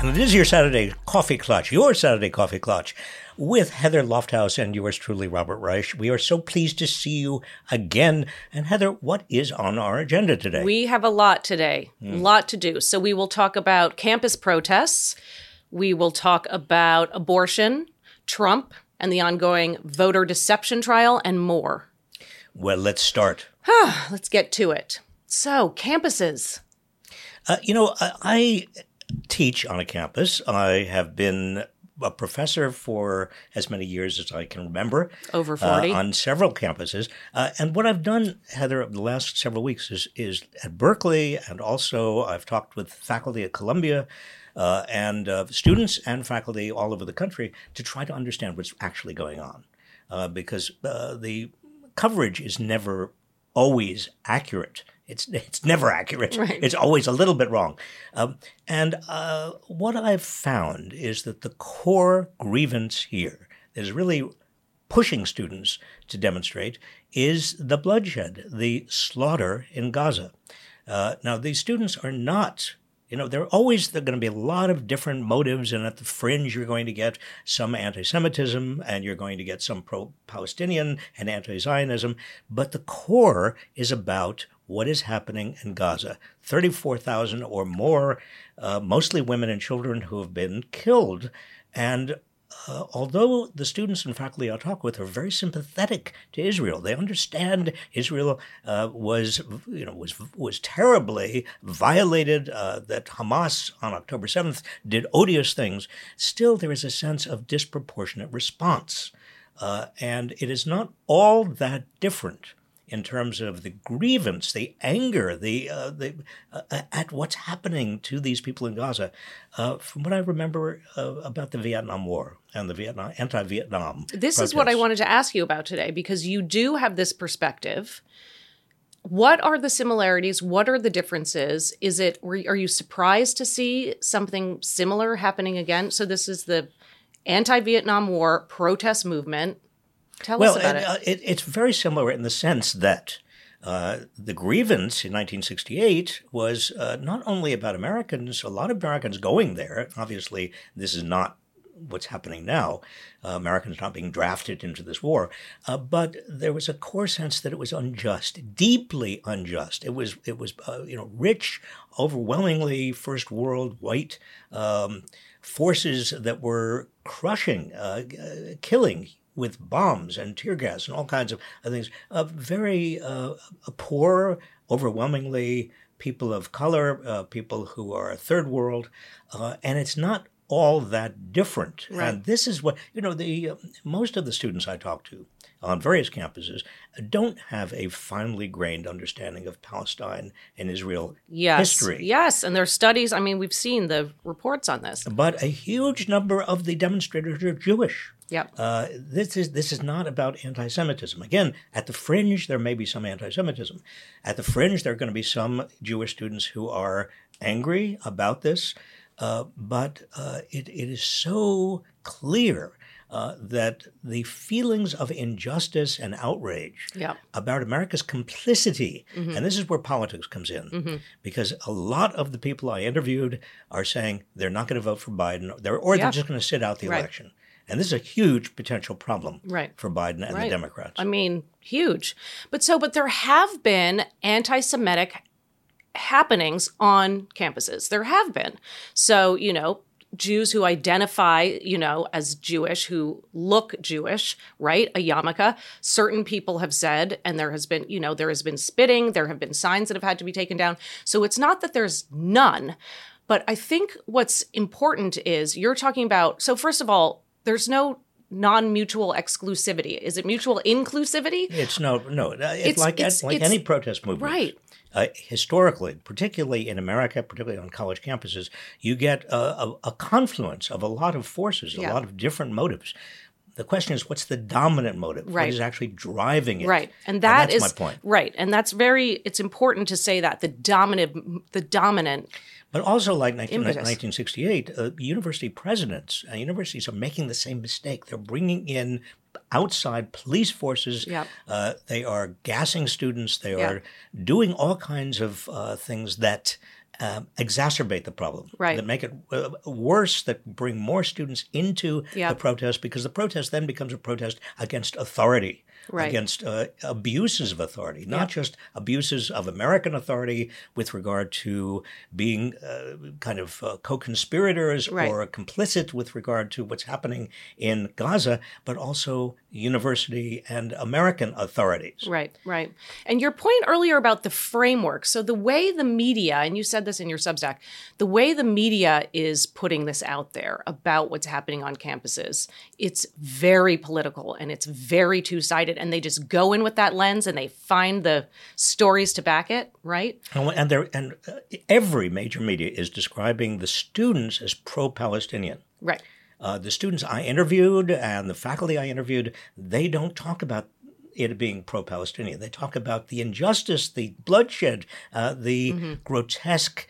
And it is your Saturday Coffee Clutch, with Heather Lofthouse and yours truly, Robert Reich. We are so pleased to see you again. And Heather, what is on our agenda today? We have a lot today, a lot to do. So we will talk about campus protests. We will talk about abortion, Trump, and the ongoing voter deception trial, and more. Well, let's start. Let's get to it. So, campuses. I teach on a campus. I have been a professor for as many years as I can remember. Over 40. On several campuses. And what I've done, Heather, over the last several weeks is at Berkeley, and also I've talked with faculty at Columbia and students and faculty all over the country to try to understand what's actually going on. Because the coverage is never always accurate. It's never accurate. Right. It's always a little bit wrong. And what I've found is that the core grievance here that is really pushing students to demonstrate is the bloodshed, the slaughter in Gaza. Now, these students are not, there are going to be a lot of different motives, and at the fringe you're going to get some anti-Semitism, and you're going to get some pro-Palestinian and anti-Zionism, but the core is about what is happening in Gaza. 34,000 or more, mostly women and children, who have been killed. And although the students and faculty I talk with are very sympathetic to Israel, they understand Israel was terribly violated, that Hamas on October 7th did odious things, still there is a sense of disproportionate response. And it is not all that different in terms of the grievance, the anger, at what's happening to these people in Gaza. From what I remember about the Vietnam War and the anti-Vietnam This protests. is what I wanted to ask you about today, because you do have this perspective. What are the similarities? What are the differences? Are you surprised to see something similar happening again? So this is the anti-Vietnam War protest movement. Tell us about it. It's very similar in the sense that the grievance in 1968 was not only about Americans, a lot of Americans going there. Obviously, this is not what's happening now. Americans not being drafted into this war. But there was a core sense that it was unjust, deeply unjust. It was rich, overwhelmingly first world white forces that were crushing, killing with bombs and tear gas and all kinds of things. Very poor, overwhelmingly people of color, people who are third world, and it's not all that different. Right. And this is what, most of the students I talk to on various campuses don't have a finely grained understanding of Palestine and Israel history. Yes, and there are studies. I mean, we've seen the reports on this. But a huge number of the demonstrators are Jewish. Yep. This is not about anti-Semitism. Again, at the fringe, there may be some anti-Semitism. At the fringe, there are going to be some Jewish students who are angry about this. But it is so clear that the feelings of injustice and outrage about America's complicity, and this is where politics comes in, because a lot of the people I interviewed are saying they're not going to vote for Biden, or they're just going to sit out the election. And this is a huge potential problem for Biden and the Democrats. I mean, huge. But there have been anti-Semitic happenings on campuses. There have been. So, Jews who identify, as Jewish, who look Jewish, right? A yarmulke. Certain people have said, and there has been spitting, there have been signs that have had to be taken down. So it's not that there's none. But I think what's important is you're talking about, so first of all, there's no non-mutual exclusivity. Is it mutual inclusivity? It's no. It's like any protest movement. Right. Historically, particularly in America, particularly on college campuses, you get a confluence of a lot of forces, a lot of different motives. The question is, what's the dominant motive? Right. What is actually driving it? Right. And that's my point. Right. And that's it's important to say that the dominant But also, like 1968, university presidents and universities are making the same mistake. They're bringing in outside police forces. Yep. They are gassing students. They are doing all kinds of things that exacerbate the problem, Right. that make it worse, that bring more students into Yep. the protest, because the protest then becomes a protest against authority, Right. against abuses of authority, not just abuses of American authority with regard to being kind of co-conspirators Right. or complicit with regard to what's happening in Gaza, but also university and American authorities. Right, right. And your point earlier about the framework. So the way the media, and you said this in your Substack, the way the media is putting this out there about what's happening on campuses, it's very political and it's very two-sided. And they just go in with that lens and they find the stories to back it, right? And every major media is describing the students as pro-Palestinian. Right. The students I interviewed and the faculty I interviewed, they don't talk about it being pro-Palestinian. They talk about the injustice, the bloodshed, the grotesque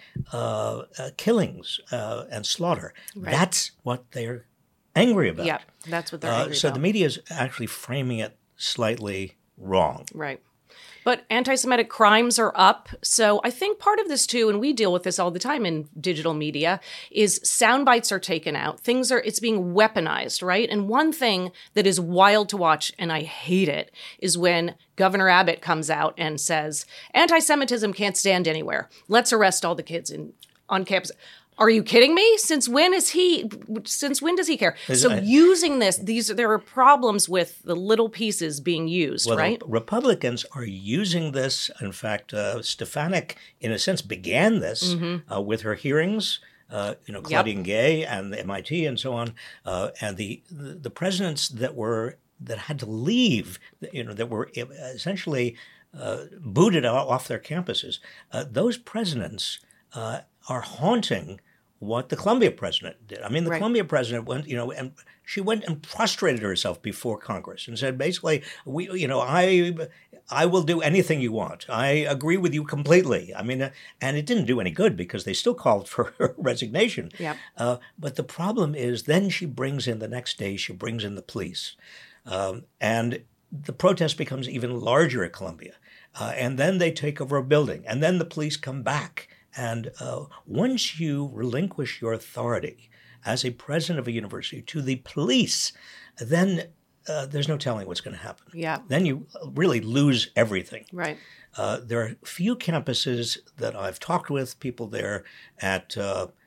killings and slaughter. Right. That's what they're angry about. Yeah, that's what they're angry So about. the media is actually framing it slightly wrong. Right. But anti-Semitic crimes are up. So I think part of this too, and we deal with this all the time in digital media, is sound bites are taken out. It's being weaponized, right? And one thing that is wild to watch, and I hate it, is when Governor Abbott comes out and says, anti-Semitism can't stand anywhere. Let's arrest all the kids on campus. Are you kidding me? Since when does he care? Using there are problems with the little pieces being used, Well, right? the Republicans are using this. In fact, Stefanik, in a sense, began this with her hearings. Claudine Gay and the MIT and so on, and the presidents that had to leave, that were essentially booted off their campuses. Those presidents are haunting what the Columbia president did. I mean, the Right. Columbia president went, and she went and prostrated herself before Congress and said, basically, I will do anything you want. I agree with you completely. I mean, and it didn't do any good because they still called for her resignation. Yep. But the problem is, then the next day, she brings in the police, and the protest becomes even larger at Columbia, and then they take over a building, and then the police come back. And once you relinquish your authority as a president of a university to the police, then there's no telling what's going to happen. Yeah. Then you really lose everything. Right. There are few campuses that I've talked with, people there at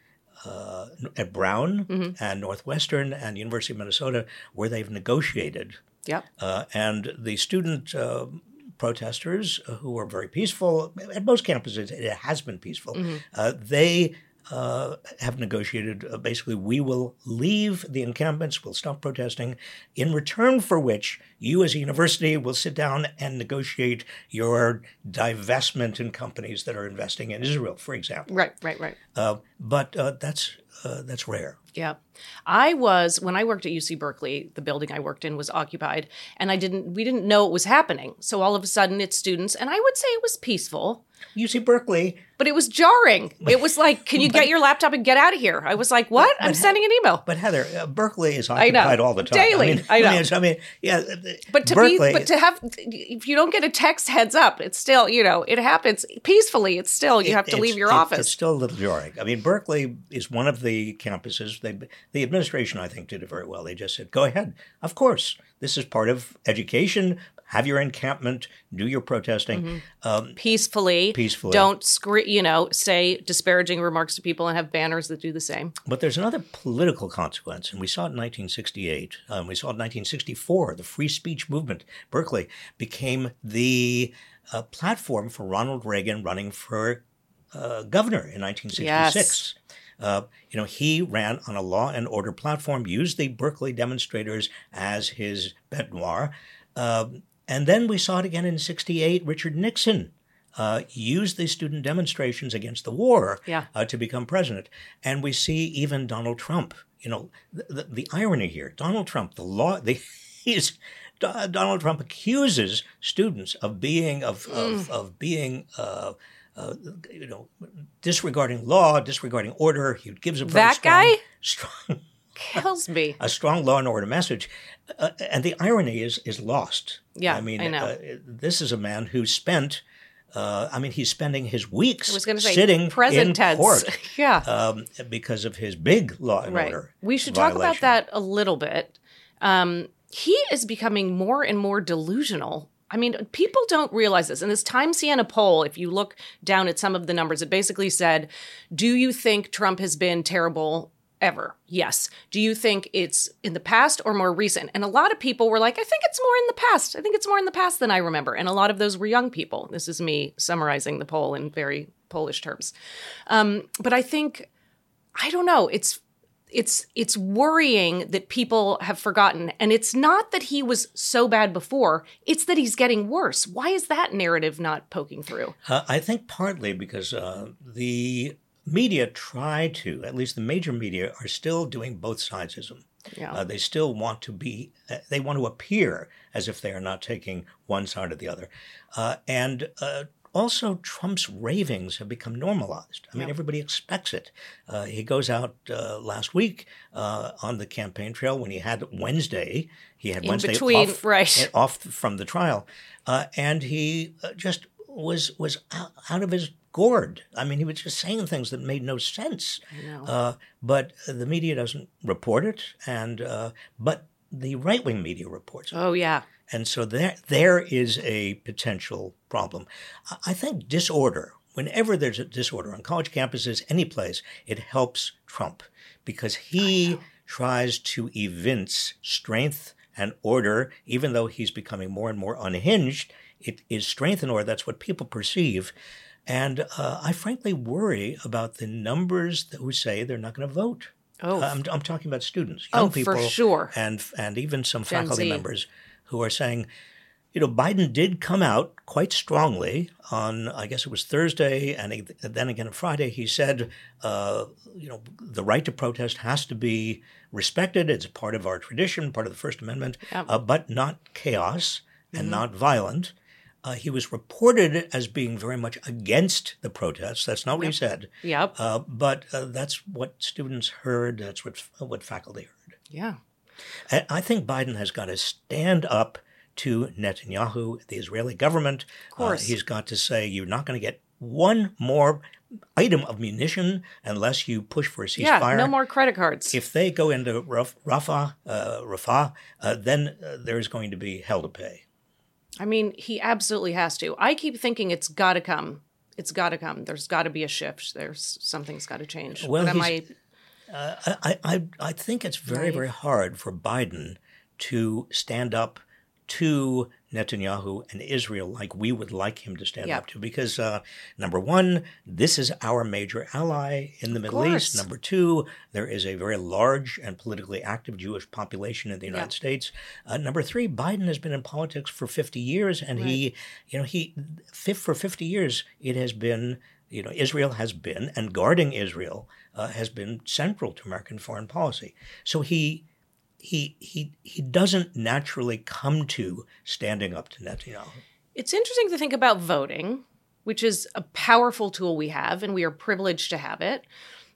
Brown and Northwestern and University of Minnesota, where they've negotiated. Yep. And the student protesters who are very peaceful, at most campuses it has been peaceful, they have negotiated, basically, we will leave the encampments, we'll stop protesting, in return for which you as a university will sit down and negotiate your divestment in companies that are investing in Israel, for example. Right. But that's rare. Yeah. When I worked at UC Berkeley, the building I worked in was occupied, and we didn't know it was happening. So all of a sudden it's students, and I would say it was peaceful. UC Berkeley. But it was jarring. It was like, can you get your laptop and get out of here? I was like, what? I'm sending an email. But Heather, Berkeley is occupied all the time. Daily. I know. Yeah. But if you don't get a text heads up, it's still, it happens peacefully. It's still, you have to leave your office. It's still a little jarring. I mean, Berkeley is one of the campuses. The administration, I think, did it very well. They just said, go ahead. Of course. This is part of education. Have your encampment, do your protesting. Peacefully. Don't say disparaging remarks to people and have banners that do the same. But there's another political consequence, and we saw it in 1968. We saw it in 1964. The free speech movement, Berkeley, became the platform for Ronald Reagan running for governor in 1966. Yes. He ran on a law and order platform, used the Berkeley demonstrators as his bête noire. And then we saw it again in 1968. Richard Nixon used the student demonstrations against the war to become president. And we see even Donald Trump, the irony here. Donald Trump, Donald Trump accuses students of being disregarding law, disregarding order. He gives a very strong kills me. A strong law and order message. And the irony is lost. Yeah, I mean, I know. This is a man who spent I mean, he's spending his weeks I was gonna say, sitting present in tense. court Yeah. because of his big law and Right. order We should talk about violation. that a little bit. He is becoming more and more delusional. I mean, people don't realize this. In this Time Siena poll, if you look down at some of the numbers, it basically said, do you think Trump has been terrible ever? Yes. Do you think it's in the past or more recent? And a lot of people were like, I think it's more in the past. I think it's more in the past than I remember. And a lot of those were young people. This is me summarizing the poll in very Polish terms. But I think, I don't know, it's worrying that people have forgotten. And it's not that he was so bad before, it's that he's getting worse. Why is that narrative not poking through? I think partly because the media try to, at least the major media, are still doing both sidesism. Yeah. They still want to be, they want to appear as if they are not taking one side or the other. And also, Trump's ravings have become normalized. I mean, everybody expects it. He goes out last week on the campaign trail when he had Wednesday. He had In Wednesday between, off, right. off from the trial. And he just was out of his gourd. I mean, he was just saying things that made no sense. I know. But the media doesn't report it, and but the right-wing media reports it. Oh, yeah. And so there is a potential problem. I think disorder, whenever there's a disorder on college campuses, any place, it helps Trump because he tries to evince strength and order, even though he's becoming more and more unhinged. It is strength and order. That's what people perceive. And I frankly worry about the numbers who say they're not going to vote. Oh, I'm talking about students, young people, for sure. and even some Gen faculty Z. members who are saying, you know, Biden did come out quite strongly on, I guess it was Thursday, and then again on Friday. He said, you know, the right to protest has to be respected. It's a part of our tradition, part of the First Amendment, but not chaos and not violent. He was reported as being very much against the protests. That's not what he said. Yep. But that's what students heard. That's what faculty heard. Yeah. And I think Biden has got to stand up to Netanyahu, the Israeli government. Of course. He's got to say, you're not going to get one more item of munition unless you push for a ceasefire. Yeah, no more credit cards. If they go into Rafah, then there's going to be hell to pay. I mean, he absolutely has to. I keep thinking it's got to come. It's got to come. There's got to be a shift. Something's got to change. Well, but I think it's very, very hard for Biden to stand up to Netanyahu and Israel like we would like him to stand up to. Because, number one, this is our major ally in the Middle East. Number two, there is a very large and politically active Jewish population in the United States. Number three, Biden has been in politics for 50 years, and for 50 years, it has been, you know, Israel has been, and guarding Israel has been central to American foreign policy. So he doesn't naturally come to standing up to Netanyahu. It's interesting to think about voting, which is a powerful tool we have, and we are privileged to have it.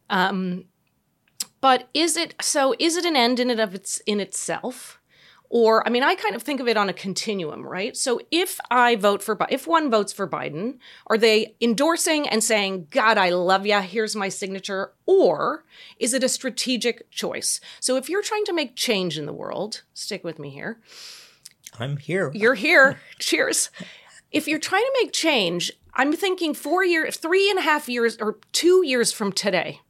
But is it an end in itself? Or, I mean, I kind of think of it on a continuum, right? So if one votes for Biden, are they endorsing and saying, God, I love ya, here's my signature? Or is it a strategic choice? So if you're trying to make change in the world, stick with me here. I'm here. You're here. Cheers. If you're trying to make change, I'm thinking 3.5 years or 2 years from today.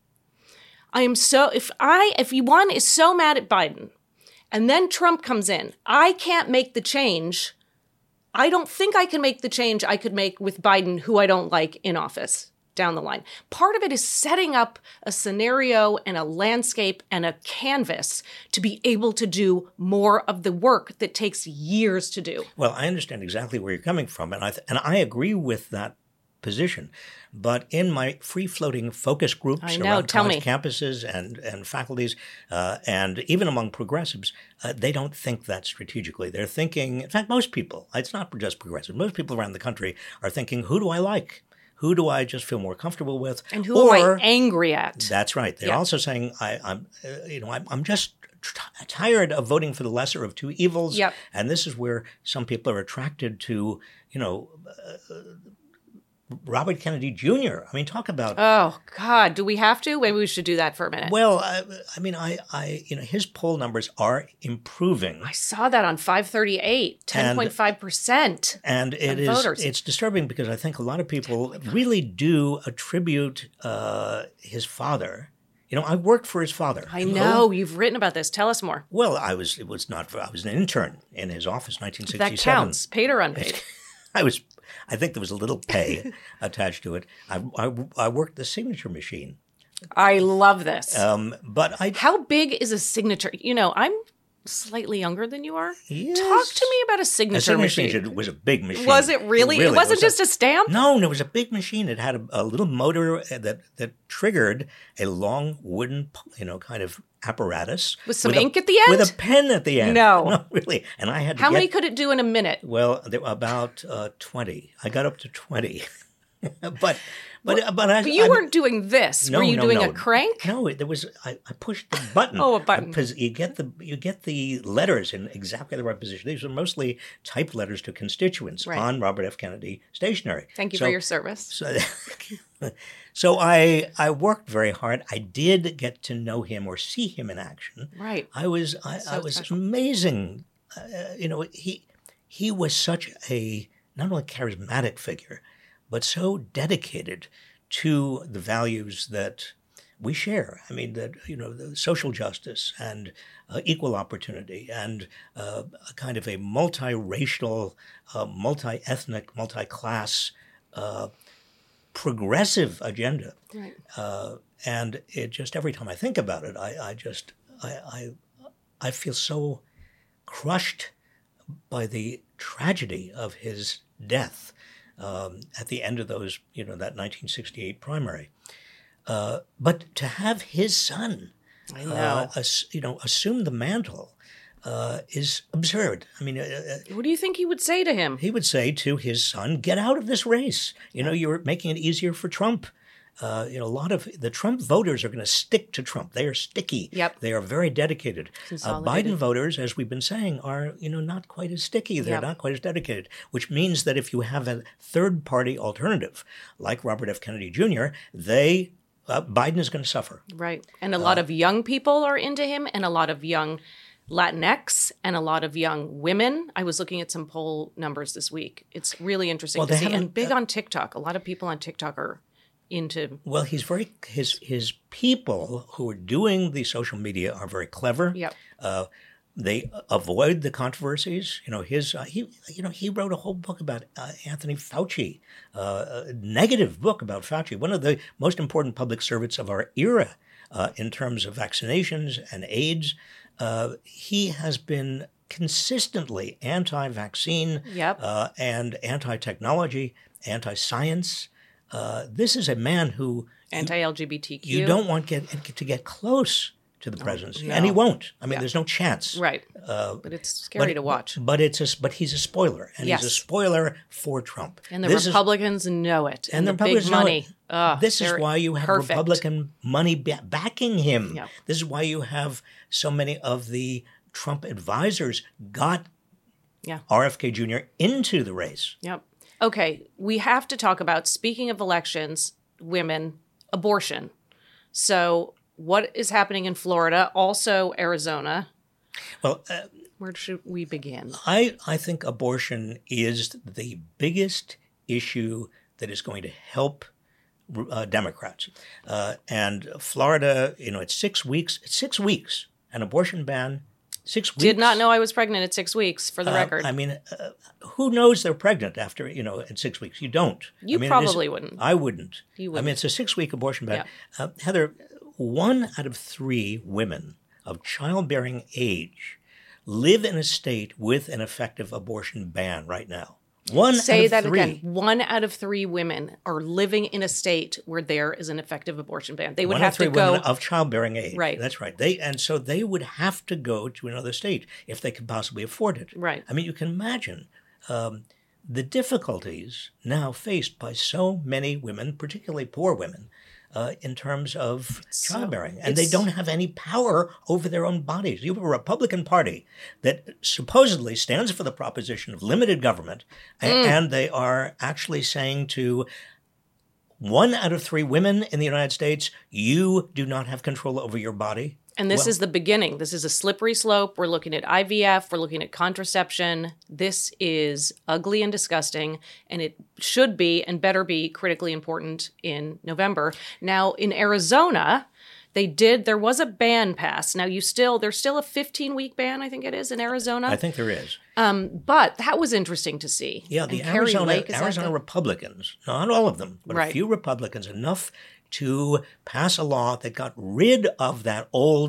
If one is so mad at Biden, and then Trump comes in, I can't make the change. I don't think I can make the change I could make with Biden, who I don't like, in office down the line. Part of it is setting up a scenario and a landscape and a canvas to be able to do more of the work that takes years to do. Well, I understand exactly where you're coming from, and I agree with that position. But in my free-floating focus groups around college campuses and faculties, and even among progressives, they don't think that strategically. They're thinking, in fact, most people, it's not just progressives, most people around the country are thinking, who do I like? Who do I just feel more comfortable with? And who am I angry at? That's right. They're also saying, I'm just tired of voting for the lesser of two evils. Yep. And this is where some people are attracted to, Robert Kennedy Jr. I mean, talk about. Oh God, do we have to? Maybe we should do that for a minute. Well, I mean, his poll numbers are improving. I saw that on 538, 10.5%. And it's disturbing because I think a lot of people really do attribute his father. You know, I worked for his father. I know. You've written about this. Tell us more. Well, I was an intern in his office, 1967. That counts. Paid or unpaid? I think there was a little pay attached to it. I worked the signature machine. I love this. How big is a signature? You know, I'm slightly younger than you are. Yes. Talk to me about a signature machine. It was a big machine. Was it really? It wasn't just a stamp? No, it was a big machine. It had a little motor that triggered a long wooden, kind of apparatus. With some ink at the end? With a pen at the end. No, really. And I had to How many could it do in a minute? Well, there were about 20. I got up to 20. But you weren't doing this. No, were you doing a crank? No, there was. I pushed the button. Oh, a button. Because you get the letters in exactly the right position. These are mostly typed letters to constituents on Robert F. Kennedy stationery. Thank you for your service. So I worked very hard. I did get to know him or see him in action. Right. I was amazing. He was such a not only charismatic figure, but so dedicated to the values that we share. I mean, the social justice and equal opportunity and a kind of a multiracial, multi-ethnic, multi-class, progressive agenda. Right. And it just, every time I think about it, I feel so crushed by the tragedy of his death. At the end of those, that 1968 primary. But to have his son, assume the mantle is absurd. I mean, what do you think he would say to him? He would say to his son, "Get out of this race. You're making it easier for Trump." A lot of the Trump voters are going to stick to Trump. They are sticky. Yep. They are very dedicated. Biden voters, as we've been saying, are not quite as sticky. They're not quite as dedicated, which means that if you have a third-party alternative like Robert F. Kennedy Jr., Biden is going to suffer. Right. And a lot of young people are into him, and a lot of young Latinx and a lot of young women. I was looking at some poll numbers this week. It's really interesting to see. And big on TikTok. A lot of people on TikTok are into. Well, he's his people who are doing the social media are very clever. Yep. They avoid the controversies. He wrote a whole book about Anthony Fauci, a negative book about Fauci, one of the most important public servants of our era in terms of vaccinations and AIDS. He has been consistently anti-vaccine and anti-technology, anti-science. This is a man who anti-LGBTQ. You don't want to get close to the presidency, and he won't. I mean, there's no chance. Right. But it's scary to watch. But he's a spoiler, and he's a spoiler for Trump. And the Republicans know it. And the big money. This is why you have Republican money backing him. Yep. This is why you have so many of the Trump advisors got RFK Jr. into the race. Yep. Okay, we have to talk about, speaking of elections, women, abortion. So what is happening in Florida, also Arizona? Well, where should we begin? I think abortion is the biggest issue that is going to help Democrats. And Florida, it's 6 weeks. It's 6 weeks. An abortion ban. 6 weeks. Did not know I was pregnant at 6 weeks, for the record. I mean, who knows they're pregnant after, at 6 weeks? You don't. You probably wouldn't. I wouldn't. You wouldn't. I mean, it's a 6-week abortion ban. Yeah. Heather, 1 out of 3 women of childbearing age live in a state with an effective abortion ban right now. Say that again. 1 out of 3 women are living in a state where there is an effective abortion ban. They would have to go 1 out of 3 women of childbearing age. Right. That's right. So they would have to go to another state if they could possibly afford it. Right. I mean, you can imagine the difficulties now faced by so many women, particularly poor women, in terms of childbearing. And they don't have any power over their own bodies. You have a Republican Party that supposedly stands for the proposition of limited government, and they are actually saying to 1 out of 3 women in the United States, you do not have control over your body. And this is the beginning. This is a slippery slope. We're looking at IVF. We're looking at contraception. This is ugly and disgusting, and it should be and better be critically important in November. Now, in Arizona, there was a ban passed. Now, there's still a 15-week ban, I think it is, in Arizona. I think there is. But that was interesting to see. Yeah, the And Carrie Lake, Arizona Republicans, not all of them, but a few Republicans, enough to pass a law that got rid of that old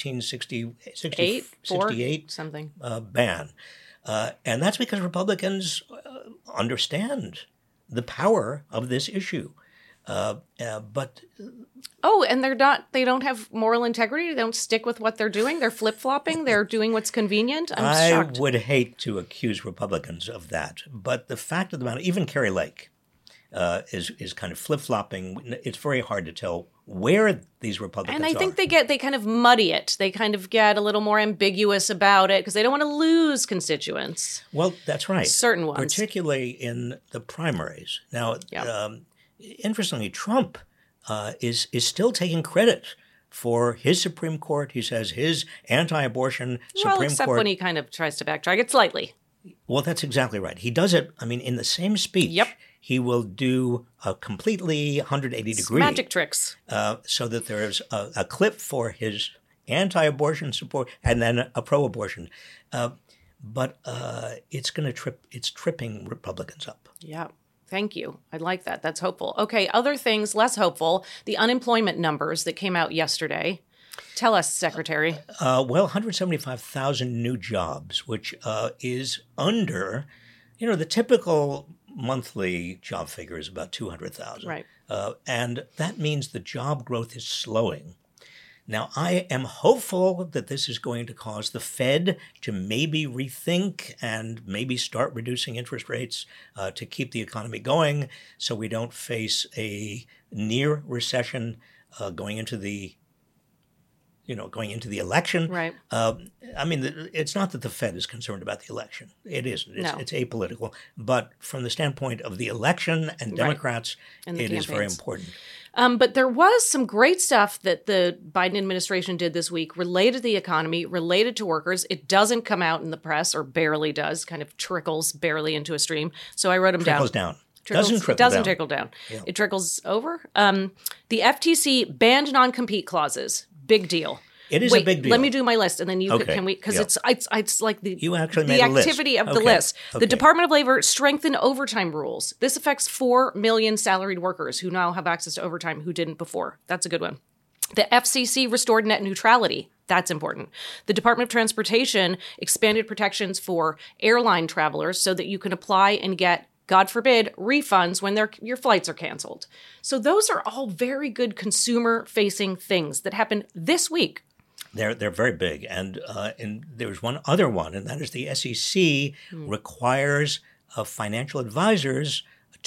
1868 something ban. And that's because Republicans understand the power of this issue. But and they don't have moral integrity. They don't stick with what they're doing. They're flip-flopping. They're doing what's convenient. I'm shocked. I would hate to accuse Republicans of that. But the fact of the matter, even Carrie Lake is kind of flip-flopping. It's very hard to tell where these Republicans are. And I think they kind of muddy it. They kind of get a little more ambiguous about it because they don't want to lose constituents. Well, that's right. Certain ones. Particularly in the primaries. Now, interestingly, Trump is still taking credit for his Supreme Court. He says his anti-abortion Supreme Court. Well, except when he kind of tries to backtrack it slightly. Well, that's exactly right. He does it, in the same speech. Yep. He will do a completely 180-degree. Magic tricks. So that there is a clip for his anti-abortion support and then a pro-abortion. But it's tripping Republicans up. Yeah. Thank you. I like that. That's hopeful. Okay, other things less hopeful. The unemployment numbers that came out yesterday. Tell us, Secretary. 175,000 new jobs, which is under, the typical monthly job figure is about 200,000. Right. And that means the job growth is slowing. Now, I am hopeful that this is going to cause the Fed to maybe rethink and maybe start reducing interest rates to keep the economy going so we don't face a near recession going into the election. Right. It's not that the Fed is concerned about the election. It isn't. It's apolitical. But from the standpoint of the election and Democrats, it is very important. But there was some great stuff that the Biden administration did this week related to the economy, related to workers. It doesn't come out in the press, or barely does, kind of trickles barely into a stream. So I wrote them down. Doesn't trickle down. Yeah. It trickles over. The FTC banned non-compete clauses. Big deal. It is a big deal. Let me do my list, and then can we? Because it's like you actually made a list. Activity of the list. Okay. The Department of Labor strengthened overtime rules. This affects 4 million salaried workers who now have access to overtime who didn't before. That's a good one. The FCC restored net neutrality. That's important. The Department of Transportation expanded protections for airline travelers so that you can apply and get, God forbid, refunds when your flights are canceled. So those are all very good consumer-facing things that happened this week. They're very big. And there's one other one, and that is the SEC requires financial advisors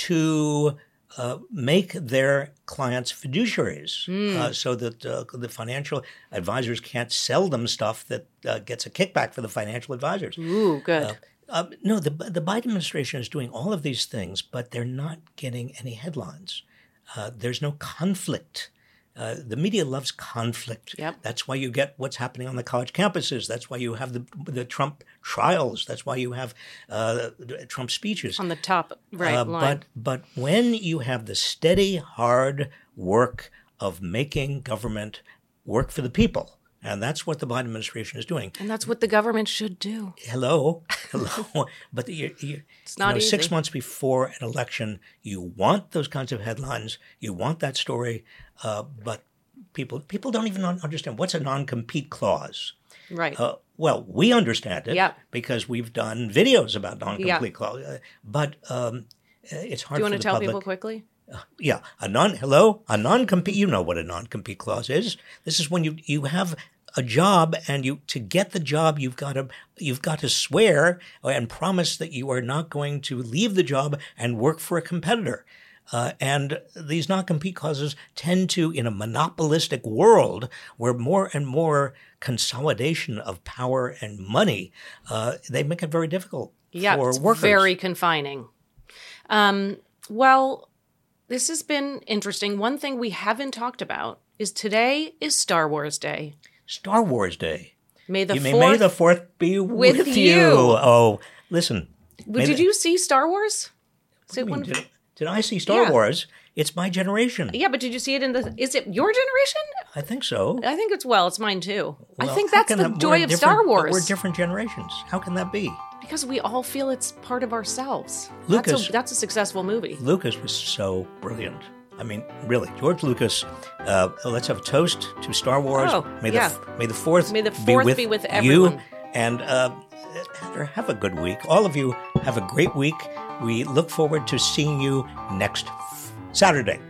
to make their clients fiduciaries so that the financial advisors can't sell them stuff that gets a kickback for the financial advisors. Ooh, good. No, the Biden administration is doing all of these things, but they're not getting any headlines. There's no conflict. The media loves conflict. Yep. That's why you get what's happening on the college campuses. That's why you have the Trump trials. That's why you have Trump speeches. On the top line. But when you have the steady, hard work of making government work for the people, and that's what the Biden administration is doing. And that's what the government should do. Hello. But it's not easy. 6 months before an election, you want those kinds of headlines. You want that story. But people don't even understand what's a non-compete clause. Right. Well, we understand it because we've done videos about non-compete clause. But it's hard for the public. Do you want to tell people quickly? A non-compete. You know what a non-compete clause is. This is when you have a job, and to get the job, you've got to swear and promise that you are not going to leave the job and work for a competitor. And these non-compete clauses tend to, in a monopolistic world where more and more consolidation of power and money, they make it very difficult for workers. Very confining. Well, this has been interesting. One thing we haven't talked about is today is Star Wars Day. Star Wars Day. May the May 4th the 4th be with you. you. Oh, listen. Did you see Star Wars? Did I see Star Wars? It's my generation. Yeah, but did you see it is it your generation? I think so. I think it's mine too. Well, I think that's the joy of Star Wars. We're different generations. How can that be? Because we all feel it's part of ourselves. Lucas, that's a successful movie. Lucas was so brilliant. I mean, really, George Lucas. Let's have a toast to Star Wars. May the 4th be with everyone. You. And Heather, have a good week. All of you have a great week. We look forward to seeing you next Saturday.